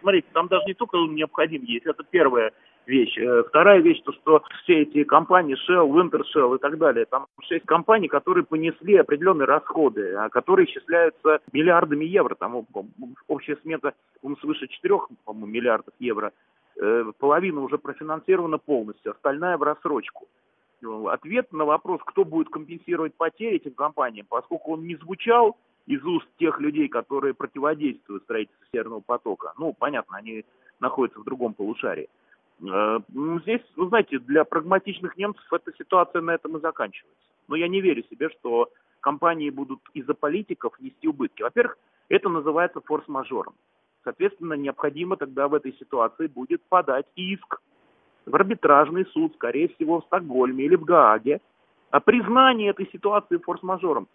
смотрите, там даже не только необходим есть, это первая вещь. Вторая вещь, то, что все эти компании Shell, Wintershell и так далее, там 6 компаний, которые понесли определенные расходы, которые исчисляются миллиардами евро. Там общая смета свыше 4, по-моему, миллиардов евро. Половина уже профинансирована полностью, остальная в рассрочку. Ответ на вопрос, кто будет компенсировать потери этим компаниям, поскольку он не звучал из уст тех людей, которые противодействуют строительству Северного потока. Ну, понятно, они находятся в другом полушарии. Здесь, вы знаете, для прагматичных немцев эта ситуация на этом и заканчивается. Но я не верю себе, что компании будут из-за политиков нести убытки. Во-первых, это называется форс-мажором. Соответственно, необходимо тогда в этой ситуации будет подать иск в арбитражный суд, скорее всего, в Стокгольме или в Гааге, о признании этой ситуации форс-мажором.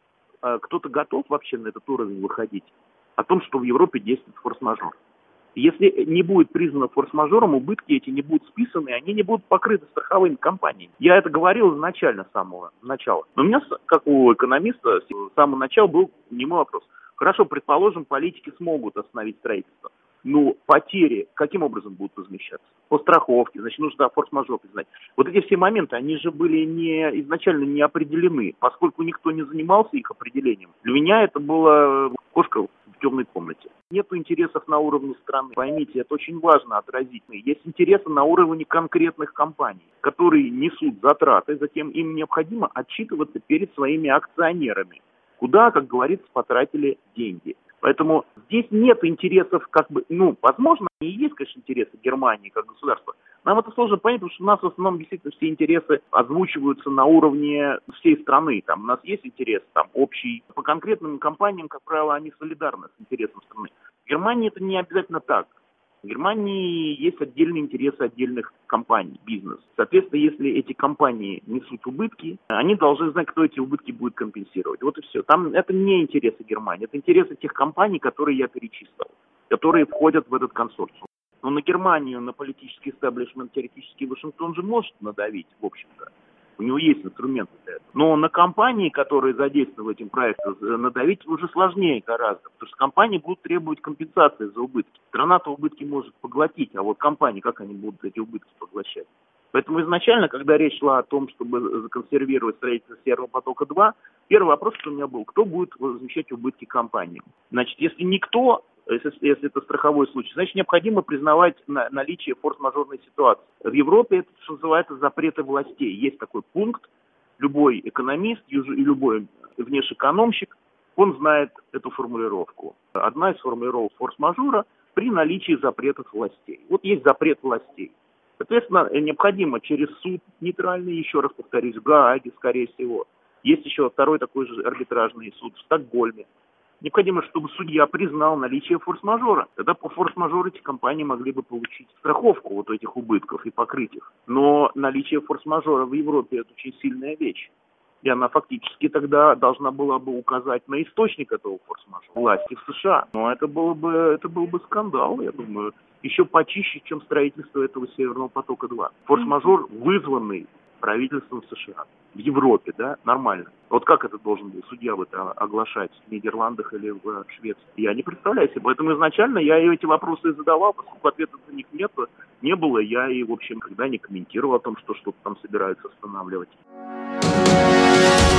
Кто-то готов вообще на этот уровень выходить? О том, что в Европе действует форс-мажор. Если не будет признано форс-мажором, убытки эти не будут списаны, они не будут покрыты страховыми компаниями. Я это говорил изначально, с самого начала. Но у меня, как у экономиста, с самого начала был немой вопрос. Хорошо, предположим, политики смогут остановить строительство. Но потери каким образом будут возмещаться? По страховке, значит, нужно форс-мажор признать. Вот эти все моменты, они же были изначально не определены, поскольку никто не занимался их определением. Для меня это была кошка в темной комнате. Нет интересов на уровне страны. Поймите, это очень важно отразить. Есть интересы на уровне конкретных компаний, которые несут затраты, затем им необходимо отчитываться перед своими акционерами. Куда, как говорится, потратили деньги. Поэтому здесь нет интересов, возможно, и есть, конечно, интересы Германии как государства. Нам это сложно понять, потому что у нас в основном действительно все интересы озвучиваются на уровне всей страны. Там у нас есть интерес общий. По конкретным компаниям, как правило, они солидарны с интересом страны. В Германии это не обязательно так. В Германии есть отдельные интересы отдельных компаний, бизнес. Соответственно, если эти компании несут убытки, они должны знать, кто эти убытки будет компенсировать. Вот и все. Там это не интересы Германии, это интересы тех компаний, которые я перечислил, которые входят в этот консорциум. Но на Германию, на политический истеблишмент теоретически Вашингтон же может надавить, в общем-то. У него есть инструменты для этого. Но на компании, которые задействованы в этом проекте, надавить уже сложнее гораздо. Потому что компании будут требовать компенсации за убытки. Страна-то убытки может поглотить, а вот компании, как они будут эти убытки поглощать? Поэтому изначально, когда речь шла о том, чтобы законсервировать строительство Северного потока-2, первый вопрос, что у меня был, кто будет возмещать убытки компаниям? Значит, если никто, если это страховой случай, значит, необходимо признавать наличие форс-мажорной ситуации. В Европе это, что называется, запреты властей. Есть такой пункт, любой экономист и любой внешэкономщик, он знает эту формулировку. Одна из формулировок форс-мажора при наличии запретов властей. Вот есть запрет властей. Соответственно, необходимо через суд нейтральный, еще раз повторюсь, в Гааге, скорее всего. Есть еще второй такой же арбитражный суд в Стокгольме. Необходимо, чтобы судья признал наличие форс-мажора. Тогда по форс-мажору эти компании могли бы получить страховку вот этих убытков и покрыть их. Но наличие форс-мажора в Европе – это очень сильная вещь. И она фактически тогда должна была бы указать на источник этого форс-мажора. Власти в США. Но это был бы скандал, я думаю, еще почище, чем строительство этого Северного потока-2. Форс-мажор, вызванный правительством США. В Европе, да, нормально. Вот как это должен был судья оглашать в Нидерландах или в Швеции? Я не представляю себе. Поэтому изначально я эти вопросы задавал, поскольку ответов на них не было. Я и, в общем, когда не комментировал о том, что что-то там собираются останавливать.